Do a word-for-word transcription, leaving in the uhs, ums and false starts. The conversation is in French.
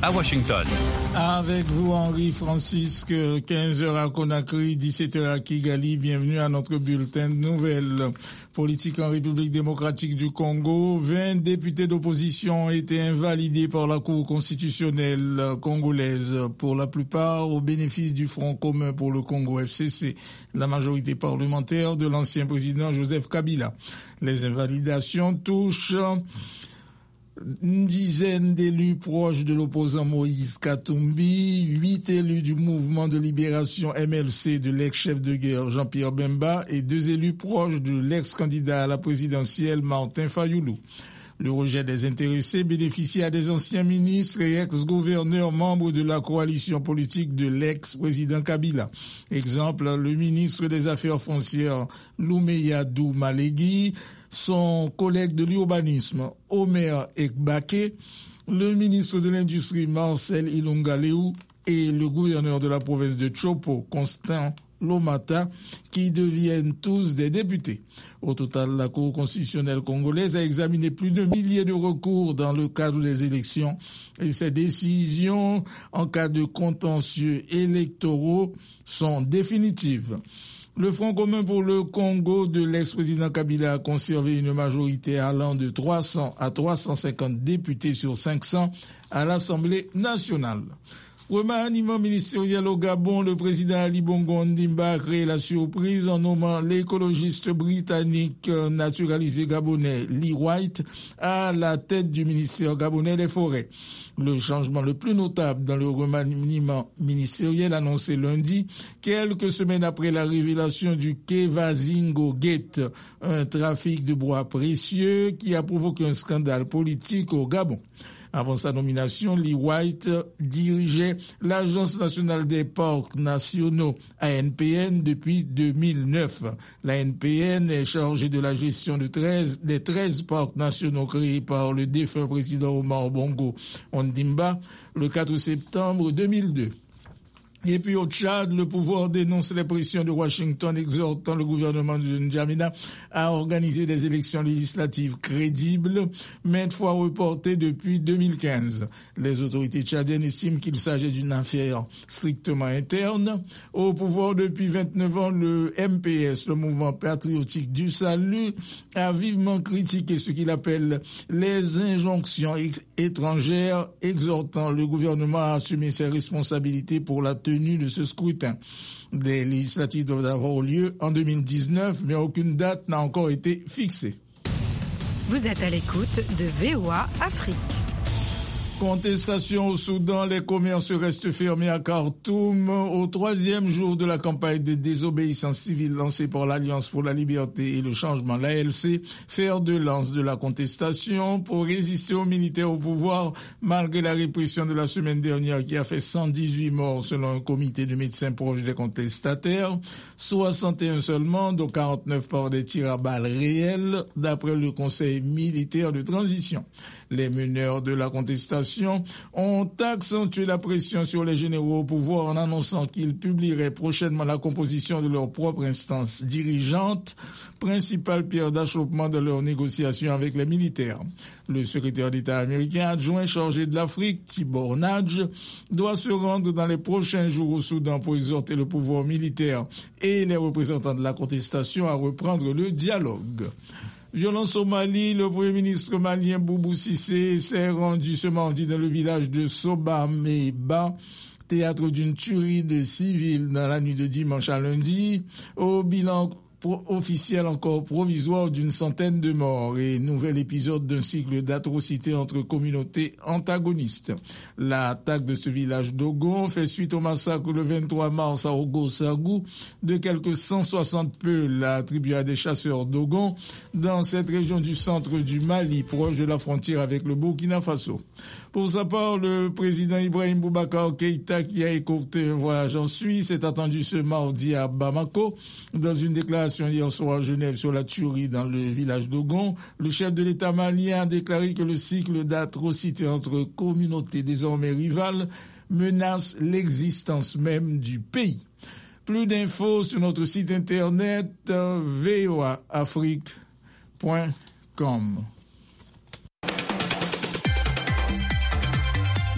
à Washington. Avec vous, Henri Francisque, quinze heures à Conakry, dix-sept heures à Kigali. Bienvenue à notre bulletin de nouvelles. Politique en République démocratique du Congo. vingt députés d'opposition ont été invalidés par la Cour constitutionnelle congolaise, pour la plupart au bénéfice du Front commun pour le Congo F C C, la majorité parlementaire de l'ancien président Joseph Kabila. Les invalidations touchent une dizaine d'élus proches de l'opposant Moïse Katumbi, huit élus du mouvement de libération M L C de l'ex-chef de guerre Jean-Pierre Bemba et deux élus proches de l'ex-candidat à la présidentielle Martin Fayoulou. Le rejet des intéressés bénéficie à des anciens ministres et ex-gouverneurs membres de la coalition politique de l'ex-président Kabila. Exemple, le ministre des Affaires foncières Loumeyadou Malégui, son collègue de l'urbanisme Omer Ekbake, le ministre de l'Industrie Marcel Ilunga-Leou et le gouverneur de la province de Chopo, Constant Lomata, qui deviennent tous des députés. Au total, la Cour constitutionnelle congolaise a examiné plus d'un millier de recours dans le cadre des élections et ses décisions en cas de contentieux électoraux sont définitives. Le Front commun pour le Congo de l'ex-président Kabila a conservé une majorité allant de trois cents à trois cent cinquante députés sur cinq cents à l'Assemblée nationale. Remaniement ministériel au Gabon, le président Ali Bongo Ondimba a créé la surprise en nommant l'écologiste britannique naturalisé gabonais Lee White à la tête du ministère gabonais des Forêts. Le changement le plus notable dans le remaniement ministériel annoncé lundi, quelques semaines après la révélation du Kevazingo Gate, un trafic de bois précieux qui a provoqué un scandale politique au Gabon. Avant sa nomination, Lee White dirigeait l'Agence nationale des parcs nationaux, A N P N, depuis deux mille neuf. La A N P N est chargée de la gestion de treize, des treize parcs nationaux créés par le défunt président Omar Bongo Ondimba le quatre septembre deux mille deux. Et puis au Tchad, le pouvoir dénonce les pressions de Washington exhortant le gouvernement de N'Djamena à organiser des élections législatives crédibles, maintes fois reportées depuis deux mille quinze. Les autorités tchadiennes estiment qu'il s'agit d'une affaire strictement interne. Au pouvoir depuis vingt-neuf ans, le M P S, le mouvement patriotique du salut, a vivement critiqué ce qu'il appelle les injonctions étrangères, exhortant le gouvernement à assumer ses responsabilités pour la tenue de ce scrutin. Des législatives doivent avoir lieu en deux mille dix-neuf, mais aucune date n'a encore été fixée. Vous êtes à l'écoute de V O A Afrique. Contestation au Soudan, les commerces restent fermés à Khartoum au troisième jour de la campagne de désobéissance civile lancée par l'Alliance pour la liberté et le changement, l'A L C, fer de lance de la contestation pour résister aux militaires au pouvoir malgré la répression de la semaine dernière qui a fait cent dix-huit morts selon un comité de médecins proches des contestataires, soixante et un seulement, dont quarante-neuf par des tirs à balles réels, d'après le Conseil militaire de transition. Les meneurs de la contestation ont accentué la pression sur les généraux au pouvoir en annonçant qu'ils publieraient prochainement la composition de leur propre instance dirigeante, principale pierre d'achoppement de leurs négociations avec les militaires. Le secrétaire d'État américain adjoint chargé de l'Afrique, Tibor Nadj, doit se rendre dans les prochains jours au Soudan pour exhorter le pouvoir militaire et les représentants de la contestation à reprendre le dialogue. Violence au Mali, le premier ministre malien Boubou Cissé s'est rendu ce mardi dans le village de Sobameba, théâtre d'une tuerie de civils dans la nuit de dimanche à lundi, au bilan officiel encore provisoire d'une centaine de morts et nouvel épisode d'un cycle d'atrocités entre communautés antagonistes. L'attaque de ce village d'Ogon fait suite au massacre le vingt-trois mars à Ogo-Sagou de quelques cent soixante peuls attribués à des chasseurs d'Ogon dans cette région du centre du Mali, proche de la frontière avec le Burkina Faso. Pour sa part, le président Ibrahim Boubacar Keïta, qui a écourté un voyage en Suisse, est attendu ce mardi à Bamako. Dans une déclaration hier soir à Genève sur la tuerie dans le village d'Ogon, le chef de l'État malien a déclaré que le cycle d'atrocités entre communautés désormais rivales menace l'existence même du pays. Plus d'infos sur notre site internet v o a afrique point com.